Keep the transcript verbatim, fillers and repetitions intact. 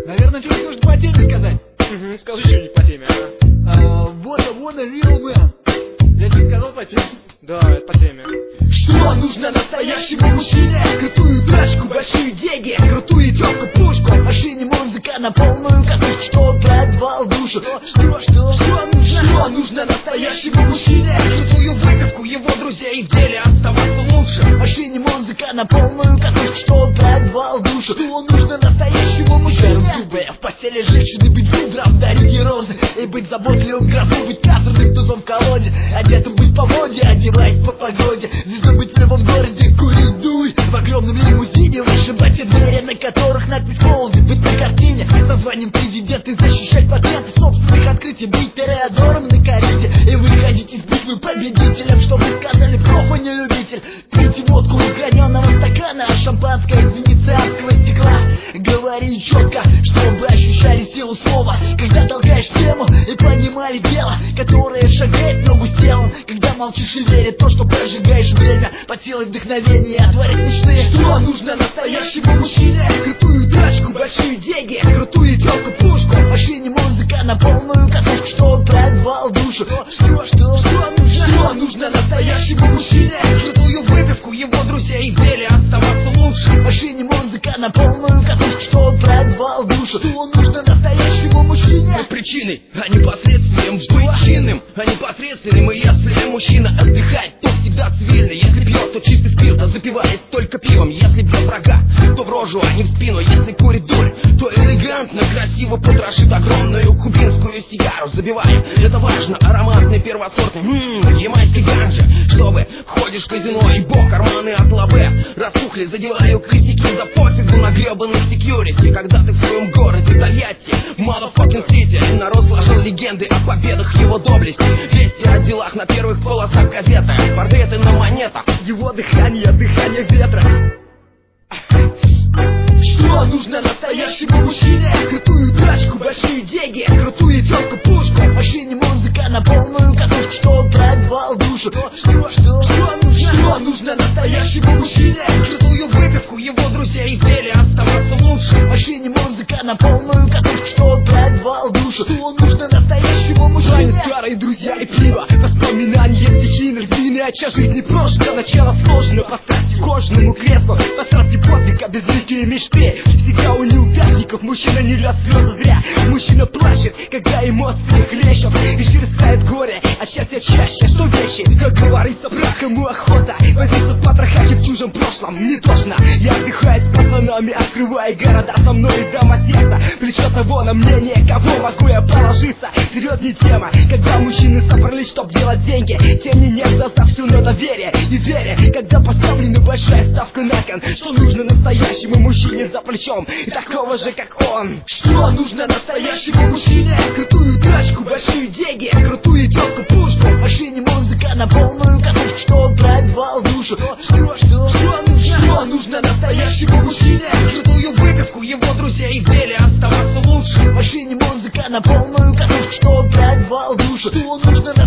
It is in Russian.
Наверное, что-нибудь нужно по теме сказать. Угу, скажи что-нибудь по теме, а? А, вот I wanna real man. Я тебе сказал по теме? Да, это по теме. Что нужно настоящему мужчине? Крутую тачку, большие деньги, крутую тёлку, пушку, в машине музыка на полную катушку, что отдавал душу. Что, что, что нужно? Что нужно настоящему мужчине? Крутую выпивку, его друзей в деле оставаться лучше. В машине музыка на полную катушку, что отдавал душу. Что нужно настоящему мужчине? В постели женщины быть зубром, дарить ей розы и быть заботливым, грозу, быть каторным тузом в колоде, одетым быть по моде, одеваясь по погоде, звездой быть в любом городе, курить дуй в огромном лимузине, вышибать двери, на которых надпись «Холди», быть на картине с названием «Президент» и защищать патенты собственных открытий, быть Тореадором на карете и выходить из битвы победителем, чтобы сказали «Профа не любитель», пить водку из граненого стакана, а шампанское из венецианского стекла, говорить четко, чтобы ощущали силу слова, когда толкаешь тему и понимали дело, которое шагает в ногу с телом, когда молчишь и веришь то, что прожигаешь время под силой вдохновения, творить мечты. Что нужно настоящему мужчине? Крутую тачку, большие деньги, крутую тёлку, пушку, в машине музыка на полную катушку, что продвал душу. Что, что, что нужно? Что нужно настоящему мужчине? Крутую выпивку, его друзей в деле оставаться лучше, в машине музыка на полную катушку, что продвал душу. Что нужно настоящему мужчине? Мы причиной, а не последствием, быть чинным, а не посредственным. И если мужчина отдыхает, то всегда цивильный. Если пьет, то чистый спирт, а запивает только пивом. Если бьет врага, то в рожу, а не в спину. Если курит дурь, то элегантно, красиво потрошит огромную кубинскую сигару, забивая. Это важно, ароматный, первосортный, ммм, ямайский ганджа. Чтобы входишь в казино и бог, карманы от лабе распухли, задеваю критики, за пофигу на гребаных секьюрити. Когда ты в своем городе, Тольятти, motherfucking city, народ сложил легенды о победах его доблести, вести о делах на первых полосах газеты, портреты на монетах, его дыхание, дыхание ветра. Что нужно настоящему мужчине? Крутую тачку, большие деньги, крутую тёлку, пушку, в машине музыка на полную катушку, что продвал душу. Что, что, что нужно? Что нужно настоящему мужчине? Крутую выпивку, его друзей в деле оставаться лучше, в машине музыка на полную катушку, что продвал душу. Что нужно настоящему мужчине? Старые друзья и пиво, воспоминания, стихийных звенящая жизнь не прожита, начало сложно, поставьте кожному креслу, поставьте подвига, безликие мечты. Всегда у неудачников мужчина не льет слезы зря. Мужчина плачет, когда эмоции хлещут, и шерстает горе, а счастье чаще, что вещи. Как говорится, брат, кому охота возиться в потрохах и в чужом прошлом не тошно. Я отдыхаю с пацанами, открывая города, со мной дама сердца, плечо того на мнение, кого могу я положиться. Серьезная тема, когда мужчины собрались, чтоб делать деньги, тем не нет за всю на доверие и вере, когда поставлена большая ставка на кон. Что нужно настоящему мужчине за плечом и такого же, как он? Что нужно настоящему мужчине? Крутую тачку, большие деньги, крутую тёлку, пушку, в машине музыка на полную катушку, что продвал душу. Что, что, что нужно? Что нужно настоящему мужчине? Крутую выпивку, его друзей в деле оставаться лучше, в машине музыка на полную катушку, что продвал душу. Что нужно